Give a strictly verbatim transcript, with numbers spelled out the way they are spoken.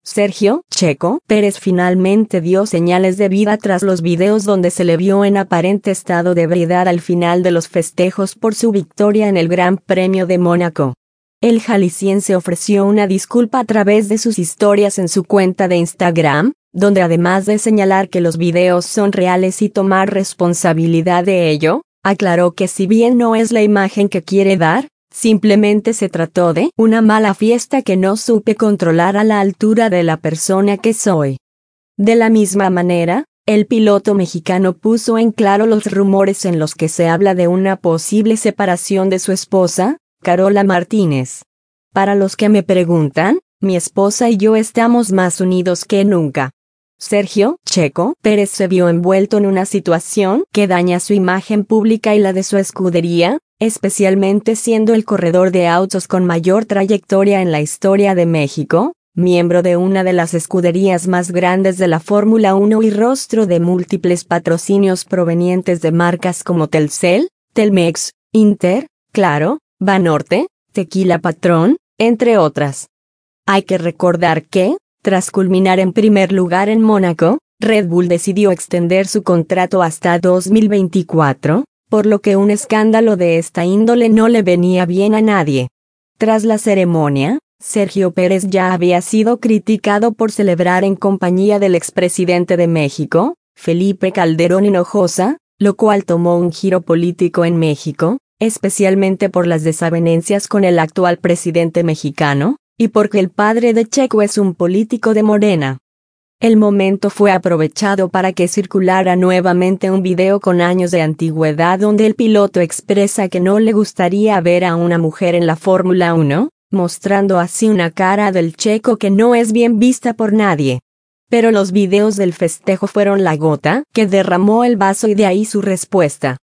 Sergio Checo Pérez finalmente dio señales de vida tras los videos donde se le vio en aparente estado de ebriedad al final de los festejos por su victoria en el Gran Premio de Mónaco. El jalisciense ofreció una disculpa a través de sus historias en su cuenta de Instagram, donde además de señalar que los videos son reales y tomar responsabilidad de ello, aclaró que si bien no es la imagen que quiere dar, simplemente se trató de una mala fiesta que no supe controlar a la altura de la persona que soy. De la misma manera, el piloto mexicano puso en claro los rumores en los que se habla de una posible separación de su esposa, Carola Martínez. Para los que me preguntan, mi esposa y yo estamos más unidos que nunca. Sergio Checo Pérez se vio envuelto en una situación que daña su imagen pública y la de su escudería, especialmente siendo el corredor de autos con mayor trayectoria en la historia de México, miembro de una de las escuderías más grandes de la Fórmula uno y rostro de múltiples patrocinios provenientes de marcas como Telcel, Telmex, Inter, Claro, Banorte, Tequila Patrón, entre otras. Hay que recordar que, tras culminar en primer lugar en Mónaco, Red Bull decidió extender su contrato hasta dos mil veinticuatro, por lo que un escándalo de esta índole no le venía bien a nadie. Tras la ceremonia, Sergio Pérez ya había sido criticado por celebrar en compañía del expresidente de México, Felipe Calderón Hinojosa, lo cual tomó un giro político en México, especialmente por las desavenencias con el actual presidente mexicano, y porque el padre de Checo es un político de Morena. El momento fue aprovechado para que circulara nuevamente un video con años de antigüedad donde el piloto expresa que no le gustaría ver a una mujer en la Fórmula uno, mostrando así una cara del Checo que no es bien vista por nadie. Pero los videos del festejo fueron la gota que derramó el vaso y de ahí su respuesta.